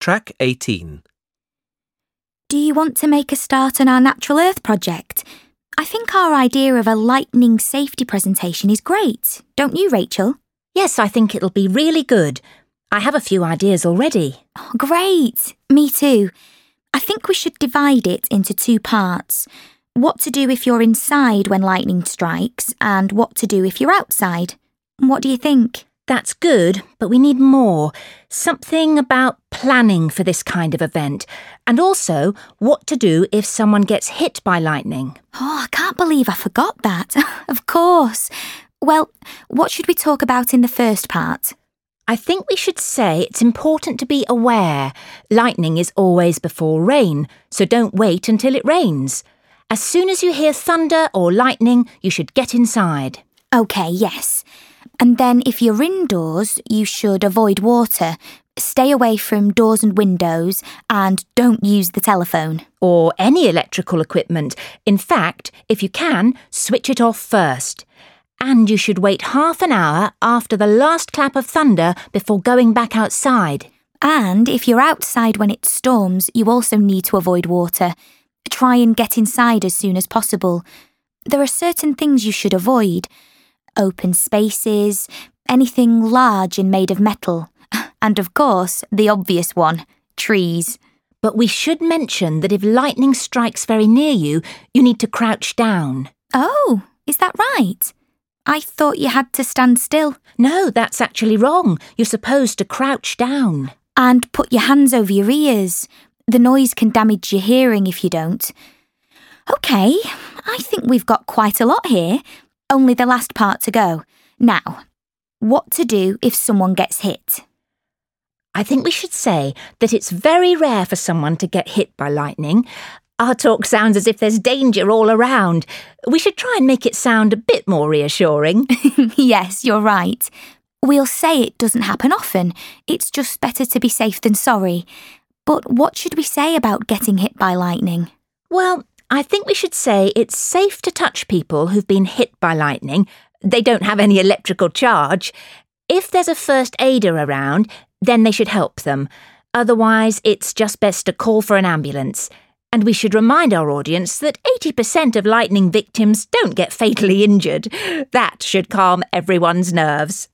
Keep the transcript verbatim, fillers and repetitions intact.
Track eighteen. Do you want to make a start on our Natural Earth project? I think our idea of a lightning safety presentation is great, don't you, Rachel? Yes, I think it'll be really good. I have a few ideas already. Oh, great. Me too. I think we should divide it into two parts. What to do if you're inside when lightning strikes and what to do if you're outside. What do you think? That's good, but we need more. Something about planning for this kind of event. And also, what to do if someone gets hit by lightning. Oh, I can't believe I forgot that. Of course. Well, what should we talk about in the first part? I think we should say it's important to be aware. Lightning is always before rain, so don't wait until it rains. As soon as you hear thunder or lightning, you should get inside. OK, yes. And then if you're indoors, you should avoid water, stay away from doors and windows, and don't use the telephone. Or any electrical equipment. In fact, if you can, switch it off first. And you should wait half an hour after the last clap of thunder before going back outside. And if you're outside when it storms, you also need to avoid water. Try and get inside as soon as possible. There are certain things you should avoid. Open spaces, anything large and made of metal. And of course, the obvious one, trees. But we should mention that if lightning strikes very near you, you need to crouch down. Oh, is that right? I thought you had to stand still. No, that's actually wrong. You're supposed to crouch down. And put your hands over your ears. The noise can damage your hearing if you don't. OK, I think we've got quite a lot here. Only the last part to go. Now, what to do if someone gets hit? I think we should say that it's very rare for someone to get hit by lightning. Our talk sounds as if there's danger all around. We should try and make it sound a bit more reassuring. Yes, you're right. We'll say it doesn't happen often. It's just better to be safe than sorry. But what should we say about getting hit by lightning? Well, I think we should say it's safe to touch people who've been hit by lightning. They don't have any electrical charge. If there's a first aider around, then they should help them. Otherwise, it's just best to call for an ambulance. And we should remind our audience that eighty percent of lightning victims don't get fatally injured. That should calm everyone's nerves.